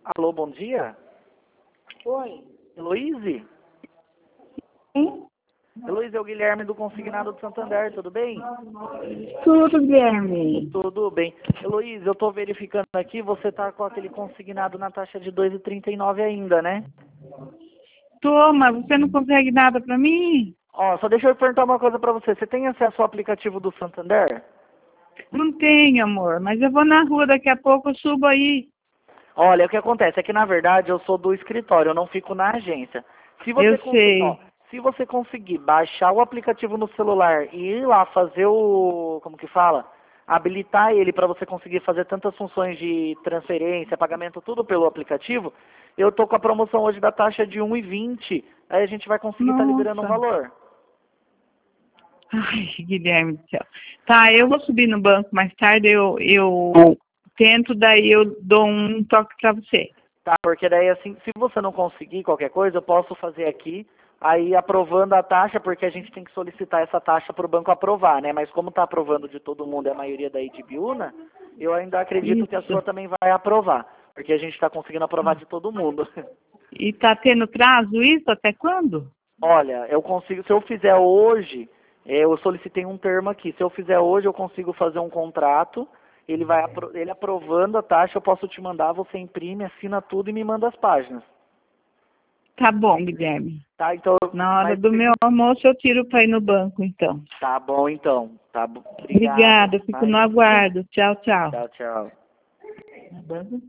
Alô, bom dia. Oi. Heloíse? Sim? Heloíse, é o Guilherme do Consignado do Santander, tudo bem? Tudo, Guilherme. Tudo bem. Heloíse, eu estou verificando aqui, você está com aquele consignado na taxa de 2,39 ainda, né? Toma, você não consegue nada pra mim? Ó, só deixa eu perguntar uma coisa para você. Você tem acesso ao aplicativo do Santander? Não tenho, amor, mas eu vou na rua daqui a pouco, eu subo aí. Olha, o que acontece é que, na verdade, eu sou do escritório, eu não fico na agência. Se você Eu conseguir, ó, sei. se você conseguir baixar o aplicativo no celular e ir lá fazer o, como que fala? Habilitar ele para você conseguir fazer tantas funções de transferência, pagamento, tudo pelo aplicativo, eu tô com a promoção hoje da taxa de 1,20. Aí a gente vai conseguir estar liberando um Nossa. valor. Ai, Guilherme do céu. Tá, eu vou subir no banco mais tarde, eu tento, daí eu dou um toque pra você. Tá, porque daí assim, se você não conseguir qualquer coisa, eu posso fazer aqui, aí aprovando a taxa, porque a gente tem que solicitar essa taxa para o banco aprovar, né? Mas como está aprovando de todo mundo e a maioria daí de Biúna, eu ainda acredito que a Isso. sua também vai aprovar, porque a gente está conseguindo aprovar de todo mundo. E tá tendo prazo isso? Até quando? Olha, eu consigo, se eu fizer hoje, eu solicitei um termo aqui, se eu fizer hoje eu consigo fazer um contrato, ele aprovando a taxa, eu posso te mandar, você imprime, assina tudo e me manda as páginas. Tá bom, Guilherme. Tá, então, Na hora mas do meu almoço eu tiro pra ir no banco, então. tá bom então. Tá bom. Obrigado. Obrigada, eu fico no Imagina. aguardo. Tchau, tchau. Tchau, tchau.